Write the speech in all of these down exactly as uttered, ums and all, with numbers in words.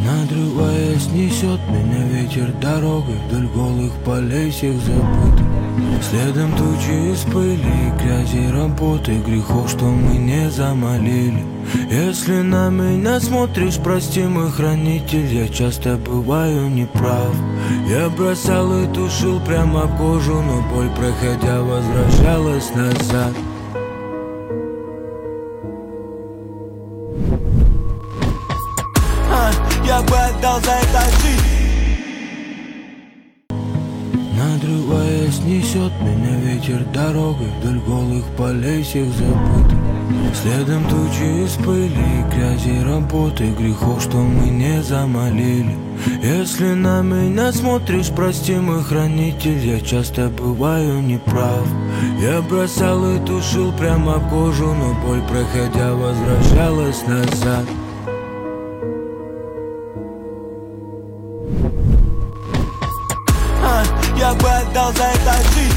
Надрываясь, несет меня ветер дорогой вдоль голых полей всех забытых. Следом тучи из пыли, грязи, работы, грехов, что мы не замолили. Если на меня смотришь, прости, мой хранитель, я часто бываю неправ. Я бросал и тушил прямо в кожу, но боль, проходя, возвращалась назад. а, Я бы отдал за это жизнь. Надрываясь, несет меня ветер дорогой вдоль голых полей всех забытых. Следом тучи из пыли, грязи, работы, грехов, что мы не замолили. Если на меня смотришь, прости, мой хранитель, я часто бываю неправ. Я бросал и тушил прямо в кожу, но боль, проходя, возвращалась назад. а, Я бы отдал за это жизнь.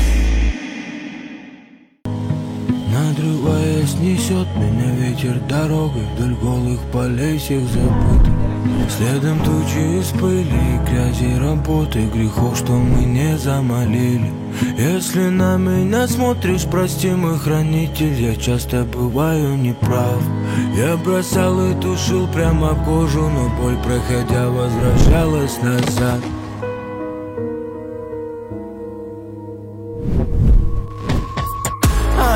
Надрываясь, несет меня ветер дорогой вдоль голых полей всех забытых. Следом тучи из пыли, грязи, работы, грехов, что мы не замолили. Если на меня смотришь, прости, мой хранитель, я часто бываю неправ. Я бросал и тушил прямо в кожу, но боль, проходя, возвращалась назад.